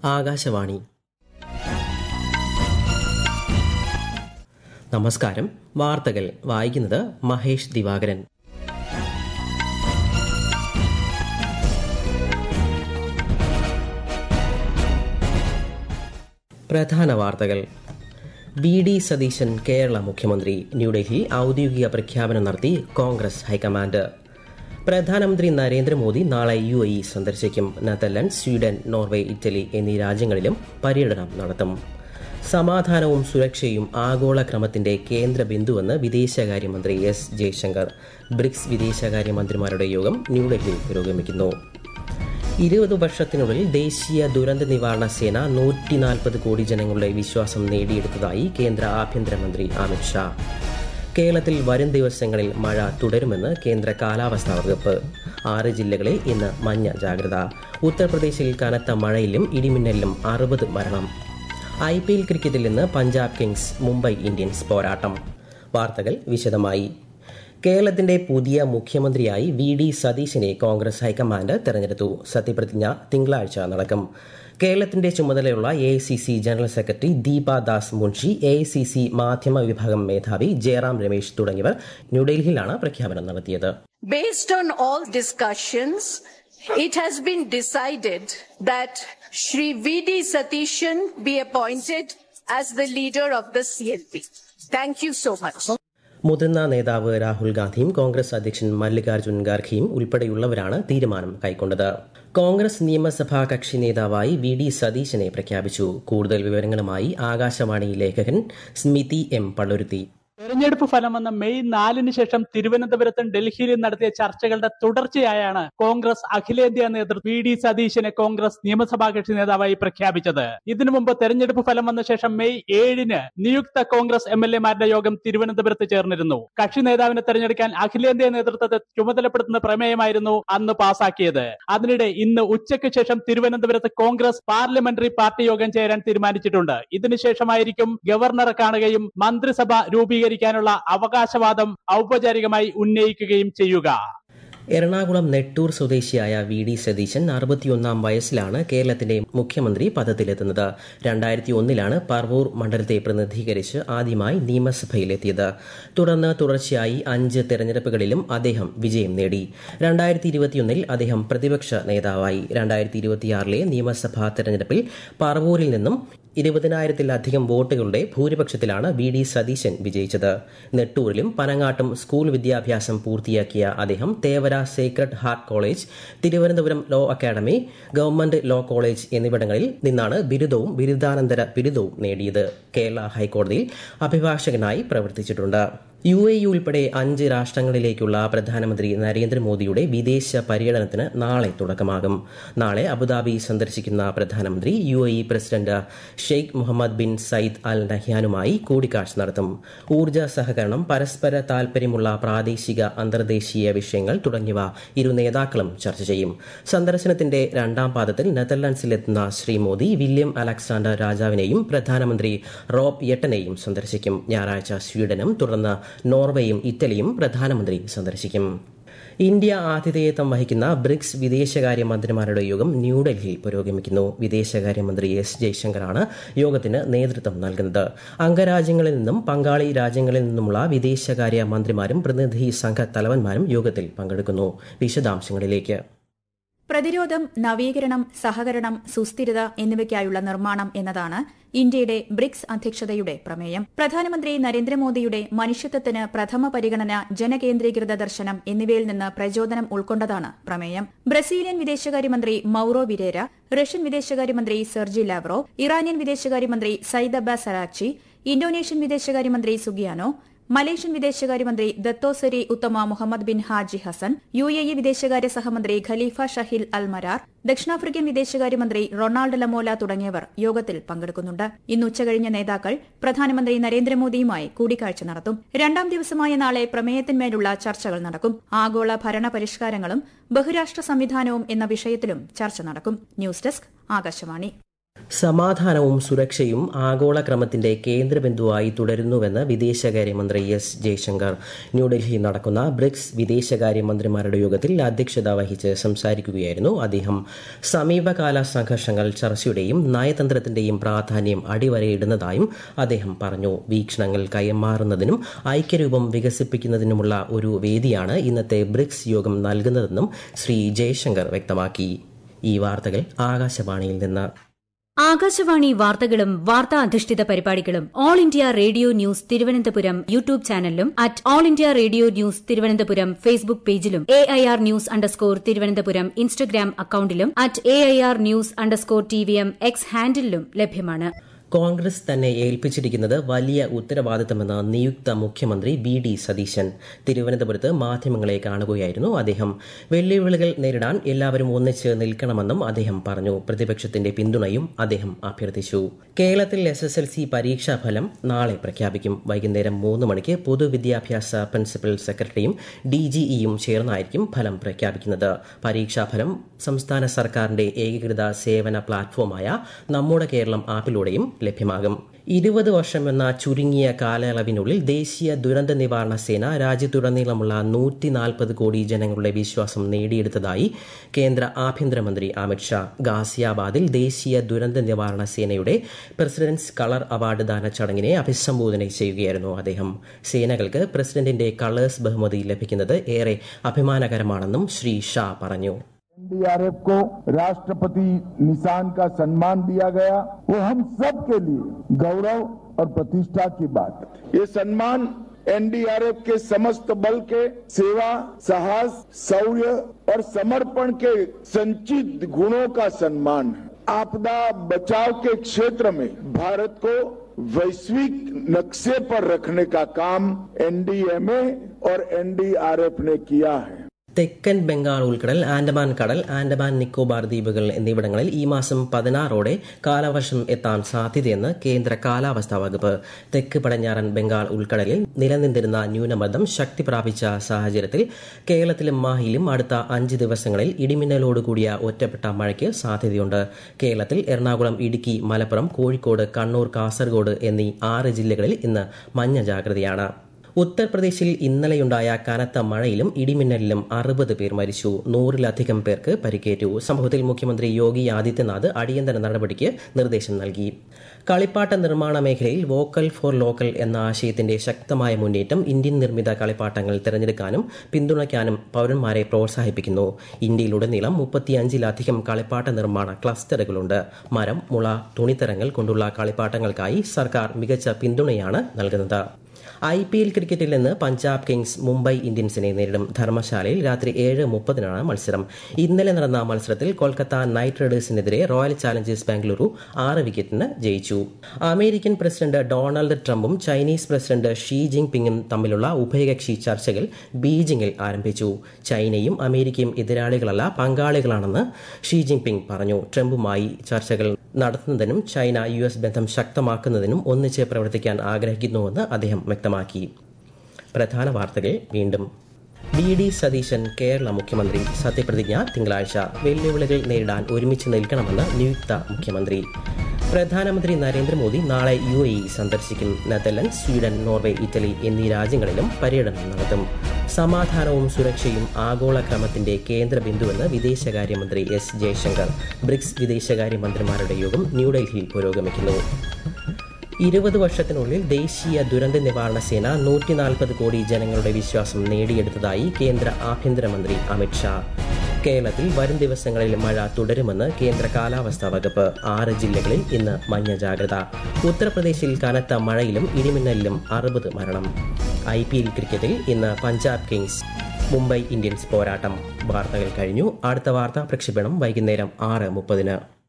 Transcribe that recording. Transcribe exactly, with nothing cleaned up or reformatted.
ആകാശവാണി. നമസ്കാരം. വാർത്തകൾ വായിക്കുന്നത് മഹേഷ് ദിവാകരൻ. പ്രധാന വാർത്തകൾ. വി ഡി സതീശൻ കേരള മുഖ്യമന്ത്രി. ന്യൂഡൽഹിയിൽ ഔദ്യോഗിക പ്രഖ്യാപനം നടത്തി കോൺഗ്രസ് ഹൈക്കമാൻഡ്. പ്രധാനമന്ത്രി നരേന്ദ്രമോദി നാളെ യു എ ഇ സന്ദർശിക്കും. നെതർലൻഡ്സ്, സ്വീഡൻ, നോർവേ, ഇറ്റലി എന്നീ രാജ്യങ്ങളിലും പര്യടനം നടത്തും. സമാധാനവും സുരക്ഷയും ആഗോള ക്രമത്തിന്റെ കേന്ദ്ര ബിന്ദുവെന്ന് വിദേശകാര്യമന്ത്രി എസ് ജയശങ്കർ. ബ്രിക്സ് വിദേശകാര്യമന്ത്രിമാരുടെ യോഗം ന്യൂഡൽഹിയിൽ പുരോഗമിക്കുന്നു. ഇരുപത് വർഷത്തിനുള്ളിൽ ദേശീയ ദുരന്ത നിവാരണ സേന നൂറ്റി നാൽപ്പത് കോടി ജനങ്ങളുടെ വിശ്വാസം നേടിയെടുത്തതായി കേന്ദ്ര ആഭ്യന്തരമന്ത്രി അമിത്ഷാ. കേരളത്തിൽ വരും ദിവസങ്ങളിൽ മഴ തുടരുമെന്ന് കേന്ദ്ര കാലാവസ്ഥാ വകുപ്പ്. ആറ് ജില്ലകളിൽ ഇന്ന് മഞ്ഞ ജാഗ്രത. ഉത്തർപ്രദേശിൽ കനത്ത മഴയിലും ഇടിമിന്നലിലും അറുപത് മരണം. ഐ പി എൽ ക്രിക്കറ്റിൽ ഇന്ന് പഞ്ചാബ് കിങ്സ് മുംബൈ ഇന്ത്യൻസ് പോരാട്ടം. വാർത്തകൾ വിശദമായി. കേരളത്തിന്റെ പുതിയ മുഖ്യമന്ത്രിയായി വി ഡി സതീശനെ കോൺഗ്രസ് ഹൈക്കമാൻഡ് തെരഞ്ഞെടുത്തു. സത്യപ്രതിജ്ഞ തിങ്കളാഴ്ച നടക്കും. കേരളത്തിന്റെ ചുമതലയുള്ള A I C C general secretary Deepa Das Munshi, A I C C മാധ്യമ വിഭാഗം മേധാവി ജയറാം രമേശ് തുടങ്ങിയവർ ന്യൂഡൽഹിയിലാണ് പ്രഖ്യാപനം നടത്തിയത്. Based on all discussions, it has been decided that Shri V D Satishan be appointed as the leader of the C L P. Thank you so much. മുതിർന്ന നേതാവ് രാഹുൽ ഗാന്ധിയും കോൺഗ്രസ് അധ്യക്ഷൻ മല്ലികാർജ്ജുൻ ഖാർഗെയും ഉൾപ്പെടെയുള്ളവരാണ് തീരുമാനം കൈക്കൊണ്ടത്. കോൺഗ്രസ് നിയമസഭാ കക്ഷി നേതാവായി വി ഡി സതീശനെ പ്രഖ്യാപിച്ചു. കൂടുതൽ വിവരങ്ങളുമായി ആകാശവാണി ലേഖകൻ സ്മിതി എം പള്ളുരുത്തി. തെരഞ്ഞെടുപ്പ് ഫലം വന്ന മെയ് നാലിന് ശേഷം തിരുവനന്തപുരത്തും ഡൽഹിയിലും നടത്തിയ ചർച്ചകളുടെ തുടർച്ചയായാണ് കോൺഗ്രസ് അഖിലേന്ത്യാ നേതൃത്വം വി ഡി സതീശനെ കോൺഗ്രസ് നിയമസഭാ കക്ഷി നേതാവായി പ്രഖ്യാപിച്ചത്. ഇതിനു മുമ്പ് തെരഞ്ഞെടുപ്പ് ഫലം വന്ന ശേഷം മെയ് ഏഴിന് നിയുക്ത കോൺഗ്രസ് എം എൽ എമാരുടെ യോഗം തിരുവനന്തപുരത്ത് ചേർന്നിരുന്നു. കക്ഷി നേതാവിനെ തെരഞ്ഞെടുക്കാൻ അഖിലേന്ത്യാ നേതൃത്വത്തെ ചുമതലപ്പെടുത്തുന്ന പ്രമേയമായിരുന്നു അന്ന് പാസാക്കിയത്. അതിനിടെ ഇന്ന് ഉച്ചയ്ക്ക് ശേഷം തിരുവനന്തപുരത്ത് കോൺഗ്രസ് പാർലമെന്ററി പാർട്ടി യോഗം ചേരാൻ തീരുമാനിച്ചിട്ടുണ്ട്. ഇതിനുശേഷമായിരിക്കും ഗവർണറെ കാണുകയും മന്ത്രിസഭ രൂപീകരിക്കും ാനുള്ള അവകാശവാദം ഔപചാരികമായി ഉന്നയിക്കുകയും ചെയ്യുക. എറണാകുളം നെട്ടൂർ സ്വദേശിയായ വി ഡി സതീശൻ അറുപത്തിയൊന്നാം വയസ്സിലാണ് കേരളത്തിന്റെ മുഖ്യമന്ത്രി പദത്തിലെത്തുന്നത്. രണ്ടായിരത്തി ഒന്നിലാണ് പറവൂർ മണ്ഡലത്തെ പ്രതിനിധീകരിച്ച് ആദ്യമായി നിയമസഭയിലെത്തിയത്. തുടർന്ന് തുടർച്ചയായി അഞ്ച് തെരഞ്ഞെടുപ്പുകളിലും അദ്ദേഹം വിജയം നേടി. രണ്ടായിരത്തി ഇരുപത്തിയൊന്നിൽ അദ്ദേഹം പ്രതിപക്ഷ നേതാവായി. രണ്ടായിരത്തി ഇരുപത്തിയാറിലെ നിയമസഭാ തെരഞ്ഞെടുപ്പിൽ പറവൂരിൽ നിന്നും ഇരുപതിനായിരത്തിലധികം വോട്ടുകളുടെ ഭൂരിപക്ഷത്തിലാണ് വി ഡി സതീശൻ വിജയിച്ചത്. നെട്ടൂരിലും പനങ്ങാട്ടും സ്കൂൾ വിദ്യാഭ്യാസം പൂർത്തിയാക്കിയ അദ്ദേഹം Thevara sacred heart college, Thiruvananthapuram law academy, government law college എന്നിവിടങ്ങളിൽ നിന്നാണ് ബിരുദവും ബിരുദാനന്തര ബിരുദവും നേടിയത്. കേരള ഹൈക്കോടതിയിൽ അഭിഭാഷകനായി പ്രവർത്തിച്ചിട്ടുണ്ട്. യു എ ഇ ഉൾപ്പെടെ അഞ്ച് രാഷ്ട്രങ്ങളിലേക്കുള്ള പ്രധാനമന്ത്രി നരേന്ദ്രമോദിയുടെ വിദേശ പര്യടനത്തിന് നാളെ തുടക്കമാകും. നാളെ അബുദാബി സന്ദർശിക്കുന്ന പ്രധാനമന്ത്രി U A E president Sheikh Mohammed bin Zayed Al നഹ്യാനുമായി കൂടിക്കാഴ്ച നടത്തും. ഊർജ്ജ സഹകരണം, പരസ്പര താൽപര്യമുള്ള പ്രാദേശിക അന്തർദേശീയ വിഷയങ്ങൾ തുടങ്ങിയവ ഇരു നേതാക്കളും ചർച്ച ചെയ്യും. സന്ദർശനത്തിന്റെ രണ്ടാം പാദത്തിൽ നെതർലൻഡ്സിലെത്തുന്ന ശ്രീ മോദി വില്യം അലക്സാണ്ടർ രാജാവിനെയും പ്രധാനമന്ത്രി റോബ് യെട്ടനെയും സന്ദർശിക്കും. ഞായറാഴ്ച സ്വീഡനും തുടർന്ന് നോർവേയും ഇറ്റലിയും പ്രധാനമന്ത്രി സന്ദർശിക്കും. ഇന്ത്യ ആതിഥേയത്വം വഹിക്കുന്ന ബ്രിക്സ് വിദേശകാര്യമന്ത്രിമാരുടെ യോഗം ന്യൂഡൽഹിയിൽ പുരോഗമിക്കുന്നു. വിദേശകാര്യമന്ത്രി എസ് ജയശങ്കറാണ് യോഗത്തിന് നേതൃത്വം നൽകുന്നത്. അംഗരാജ്യങ്ങളിൽ നിന്നും പങ്കാളി രാജ്യങ്ങളിൽ നിന്നുമുള്ള വിദേശകാര്യ മന്ത്രിമാരും പ്രതിനിധി സംഘ തലവന്മാരും യോഗത്തിൽ പങ്കെടുക്കുന്നു. വിശദാംശങ്ങളിലേക്ക്. പ്രതിരോധം, നവീകരണം, സഹകരണം, സുസ്ഥിരത എന്നിവയ്ക്കായുള്ള നിർമ്മാണം എന്നതാണ് ഇന്ത്യയുടെ ബ്രിക്സ് അധ്യക്ഷതയുടെ പ്രമേയം. പ്രധാനമന്ത്രി നരേന്ദ്രമോദിയുടെ മനുഷ്യത്വത്തിന് പ്രഥമ പരിഗണന, ജനകേന്ദ്രീകൃത ദർശനം എന്നിവയിൽ നിന്ന് പ്രചോദനം ഉൾക്കൊണ്ടതാണ് പ്രമേയം. ബ്രസീലിയൻ വിദേശകാര്യമന്ത്രി മൌറോ വിരേര, റഷ്യൻ വിദേശകാര്യമന്ത്രി സെർജി ലാവ്റോവ്, ഇറാനിയൻ വിദേശകാര്യമന്ത്രി സയ്യിദ് അബ്ബാസ് അറാക്ചി, ഇന്തോനേഷ്യൻ വിദേശകാര്യമന്ത്രി സുഗിയാനോ, മലേഷ്യൻ വിദേശകാര്യമന്ത്രി Datuk Seri Utama Mohamad bin Haji Hasan, U A E വിദേശകാര്യ സഹമന്ത്രി ഖലീഫ ഷഹിൽ അൽ മരാർ, ദക്ഷിണാഫ്രിക്കൻ വിദേശകാര്യമന്ത്രി റൊണാൾഡ് ലമോല തുടങ്ങിയവർ യോഗത്തിൽ പങ്കെടുക്കുന്നുണ്ട്. ഇന്ന് ഉച്ചകഴിഞ്ഞ നേതാക്കൾ പ്രധാനമന്ത്രി നരേന്ദ്രമോദിയുമായി കൂടിക്കാഴ്ച നടത്തും. രണ്ടാം ദിവസമായ നാളെ പ്രമേയത്തിന്മേലുള്ള ചർച്ചകൾ നടക്കും. ആഗോള ഭരണ പരിഷ്കാരങ്ങളും ബഹുരാഷ്ട്ര സംവിധാനവും എന്ന വിഷയത്തിലും ചർച്ച നടക്കും. News desk, Akashvani. സമാധാനവും സുരക്ഷയും ആഗോളക്രമത്തിന്റെ കേന്ദ്രബിന്ദുവായി തുടരുന്നുവെന്ന് വിദേശകാര്യമന്ത്രി എസ് ജയശങ്കർ ന്യൂഡൽഹിയിൽ നടക്കുന്ന ബ്രിക്സ് വിദേശകാര്യമന്ത്രിമാരുടെ യോഗത്തിൽ അധ്യക്ഷത വഹിച്ച് സംസാരിക്കുകയായിരുന്നു അദ്ദേഹം. സമീപകാല സംഘർഷങ്ങൾ ചർച്ചയുടെയും നയതന്ത്രത്തിന്റെയും പ്രാധാന്യം അടിവരയിടുന്നതായും അദ്ദേഹം പറഞ്ഞു. വീക്ഷണങ്ങൾ കൈമാറുന്നതിനും ഐക്യരൂപം വികസിപ്പിക്കുന്നതിനുമുള്ള ഒരു വേദിയാണ് ഇന്നത്തെ ബ്രിക്സ് യോഗം നൽകുന്നതെന്നും ശ്രീ ജയശങ്കർ വ്യക്തമാക്കി. ഈ വാർത്തകൾ ആകാശവാണിയിൽ നിന്ന്. ആകാശവാണി വാർത്തകളും വാർത്താ അധിഷ്ഠിത പരിപാടികളും All India Radio news Thiruvananthapuram YouTube ചാനലിലും at All India Radio news Thiruvananthapuram Facebook പേജിലും A I R news underscore Thiruvananthapuram Instagram അക്കൌണ്ടിലും at A I R news underscore T V M X ഹാൻഡിലും ലഭ്യമാണ്. കോൺഗ്രസ് തന്നെ ഏൽപ്പിച്ചിരിക്കുന്നത് വലിയ ഉത്തരവാദിത്തമെന്ന് നിയുക്ത മുഖ്യമന്ത്രി വി ഡി സതീശൻ തിരുവനന്തപുരത്ത് മാധ്യമങ്ങളെ കാണുകയായിരുന്നു അദ്ദേഹം. വെല്ലുവിളികൾ നേരിടാൻ എല്ലാവരും ഒന്നിച്ച് നിൽക്കണമെന്നും അദ്ദേഹം പറഞ്ഞു. പ്രതിപക്ഷത്തിന്റെ പിന്തുണയും അദ്ദേഹം അഭ്യർത്ഥിച്ചു. കേരളത്തിൽ എസ് എസ് എൽ സി പരീക്ഷാഫലം നാളെ പ്രഖ്യാപിക്കും. വൈകുന്നേരം മൂന്ന് മണിക്ക് പൊതുവിദ്യാഭ്യാസ പ്രിൻസിപ്പൽ സെക്രട്ടറിയും ഡിജിഇയും ചേർന്നായിരിക്കും ഫലം പ്രഖ്യാപിക്കുന്നത്. പരീക്ഷാഫലം സംസ്ഥാന സർക്കാരിന്റെ ഏകീകൃത സേവന പ്ലാറ്റ്ഫോമായ നമ്മുടെ കേരളം ആപ്പിലൂടെയും ലഭ്യമാകും. ഇരുപത് വർഷം എന്ന ചുരുങ്ങിയ കാലയളവിനുള്ളിൽ ദേശീയ ദുരന്ത നിവാരണ സേന രാജ്യത്തുടനീളമുള്ള നൂറ്റി നാൽപ്പത് കോടി ജനങ്ങളുടെ വിശ്വാസം നേടിയെടുത്തതായി കേന്ദ്ര ആഭ്യന്തരമന്ത്രി അമിത്ഷാ. ഗാസിയാബാദിൽ ദേശീയ ദുരന്ത നിവാരണ സേനയുടെ പ്രസിഡന്റ്സ് കളർ അവാർഡ് ദാന ചടങ്ങിനെ അഭിസംബോധന ചെയ്യുകയായിരുന്നു അദ്ദേഹം. സേനകൾക്ക് പ്രസിഡന്റിന്റെ കളേഴ്സ് ബഹുമതി ലഭിക്കുന്നത് ഏറെ അഭിമാനകരമാണെന്നും ശ്രീ ഷാ പറഞ്ഞു. एन डी आर एफ को राष्ट्रपति निशान का सम्मान दिया गया, वो हम सब के लिए गौरव और प्रतिष्ठा की बात है. ये सम्मान एन डी आर एफ के समस्त बल के सेवा, साहस, शौर्य और समर्पण के संचित गुणों का सम्मान है. आपदा बचाव के क्षेत्र में भारत को वैश्विक नक्शे पर रखने का काम एन डी एम ए और एन डी आर एफ ने किया है. തെക്കൻ ബംഗാൾ ഉൾക്കടൽ, ആൻഡമാൻ കടൽ, ആൻഡമാൻ നിക്കോബാർ ദ്വീപുകൾ എന്നിവിടങ്ങളിൽ ഈ മാസം പതിനാറോടെ കാലവർഷം എത്താൻ സാധ്യതയെന്ന് കേന്ദ്ര കാലാവസ്ഥാ വകുപ്പ്. തെക്ക് പടിഞ്ഞാറൻ ബംഗാൾ ഉൾക്കടലിൽ നിലനിന്നിരുന്ന ന്യൂനമർദ്ദം ശക്തി പ്രാപിച്ച സാഹചര്യത്തിൽ കേരളത്തിലും മാഹിയിലും അടുത്ത അഞ്ച് ദിവസങ്ങളിൽ ഇടിമിന്നലോടുകൂടിയ ഒറ്റപ്പെട്ട മഴയ്ക്ക് സാധ്യതയുണ്ട്. കേരളത്തിൽ എറണാകുളം, ഇടുക്കി, മലപ്പുറം, കോഴിക്കോട്, കണ്ണൂർ, കാസർഗോഡ് എന്നീ ആറ് ജില്ലകളിൽ ഇന്ന് മഞ്ഞ ജാഗ്രതയാണ്. ഉത്തർപ്രദേശിൽ ഇന്നലെയുണ്ടായ കനത്ത മഴയിലും ഇടിമിന്നലിലും അറുപത് പേർ മരിച്ചു. നൂറിലധികം പേർക്ക് പരിക്കേറ്റു. സംഭവത്തിൽ മുഖ്യമന്ത്രി യോഗി ആദിത്യനാഥ് അടിയന്തര നടപടിക്ക് നിർദ്ദേശം നൽകി. കളിപ്പാട്ട നിർമ്മാണ മേഖലയിൽ വോക്കൽ ഫോർ ലോക്കൽ എന്ന ആശയത്തിന്റെ ശക്തമായ മുന്നേറ്റം ഇന്ത്യൻ നിർമ്മിത കളിപ്പാട്ടങ്ങൾ തിരഞ്ഞെടുക്കാനും പിന്തുണയ്ക്കാനും പൌരന്മാരെ പ്രോത്സാഹിപ്പിക്കുന്നു. ഇന്ത്യയിലുടനീളം മുപ്പത്തിയഞ്ചിലധികം കളിപ്പാട്ട നിർമ്മാണ ക്ലസ്റ്ററുകളുണ്ട്. മരം, മുള, തുണിത്തരങ്ങൾ കൊണ്ടുള്ള കളിപ്പാട്ടങ്ങൾക്കായി സർക്കാർ മികച്ച പിന്തുണയാണ് നൽകുന്നത്. ഐ പി എൽ ക്രിക്കറ്റിൽ നിന്ന് പഞ്ചാബ് കിങ്സ് മുംബൈ ഇന്ത്യൻസിനെ നേരിടും. ധർമ്മശാലയിൽ രാത്രി ഏഴ് മുപ്പതിനാണ് മത്സരം. ഇന്നലെ നടന്ന മത്സരത്തിൽ കൊൽക്കത്ത നൈറ്റ് റൈഡേഴ്സിനെതിരെ റോയൽ ചാലഞ്ചേഴ്സ് ബാംഗ്ലൂരു ആറ് വിക്കറ്റിന് ജയിച്ചു. അമേരിക്കൻ പ്രസിഡന്റ് ഡൊണാൾഡ് ട്രംപും ചൈനീസ് പ്രസിഡന്റ് ഷീ ജിങ് പിങ്ങും തമ്മിലുള്ള ഉഭയകക്ഷി ചർച്ചകൾ ബീജിംഗിൽ ആരംഭിച്ചു. ചൈനയും അമേരിക്കയും എതിരാളികളല്ല, പങ്കാളികളാണെന്ന് ഷീ ജിങ് പിങ് പറഞ്ഞു. ട്രംപുമായി ചർച്ചകൾ നടത്തുന്നതിനും ചൈന യു എസ് ബന്ധം ശക്തമാക്കുന്നതിനും ഒന്നിച്ച് പ്രവർത്തിക്കാൻ ആഗ്രഹിക്കുന്നുവെന്ന് അദ്ദേഹം വ്യക്തമാക്കി. പ്രധാന വാർത്തകൾ വീണ്ടും. വി ഡി സതീശൻ കേരള മുഖ്യമന്ത്രി. സത്യപ്രതിജ്ഞ തിങ്കളാഴ്ച. വെല്ലുവിളികൾ നേരിടാൻ ഒരുമിച്ച് നിൽക്കണമെന്ന് നിയുക്ത മുഖ്യമന്ത്രി. പ്രധാനമന്ത്രി നരേന്ദ്രമോദി നാളെ യു എ ഇ സന്ദർശിക്കും. നെതർലൻഡ്, സ്വീഡൻ, നോർവേ, ഇറ്റലി എന്നീ രാജ്യങ്ങളിലും പര്യടനം നടത്തും. സമാധാനവും സുരക്ഷയും ആഗോളക്രമത്തിന്റെ കേന്ദ്ര ബിന്ദുവെന്ന് വിദേശകാര്യമന്ത്രി എസ് ജയശങ്കർ. ബ്രിക്സ് വിദേശകാര്യമന്ത്രിമാരുടെ യോഗം ന്യൂഡൽഹിയിൽ പുരോഗമിക്കുന്നു. ഇരുപത് വർഷത്തിനുള്ളിൽ ദേശീയ ദുരന്ത നിവാരണ സേന നൂറ്റി നാൽപ്പത് കോടി ജനങ്ങളുടെ വിശ്വാസം നേടിയെടുത്തതായി കേന്ദ്ര ആഭ്യന്തരമന്ത്രി അമിത്ഷാ. കേരളത്തിൽ വരും ദിവസങ്ങളിൽ മഴ തുടരുമെന്ന് കേന്ദ്ര കാലാവസ്ഥാ വകുപ്പ്. ആറ് ജില്ലകളിൽ ഇന്ന് മഞ്ഞ ജാഗ്രത. ഉത്തർപ്രദേശിൽ കനത്ത മഴയിലും ഇടിമിന്നലിലും അറുപത് മരണം. ഐ പി എൽ ക്രിക്കറ്റിൽ ഇന്ന് പഞ്ചാബ് കിങ്സ് മുംബൈ ഇന്ത്യൻസ് പോരാട്ടം. വാർത്തകൾ കഴിഞ്ഞു. അടുത്ത വാർത്താ പ്രക്ഷേപണം വൈകുന്നേരം ആറ് മുപ്പതിന്.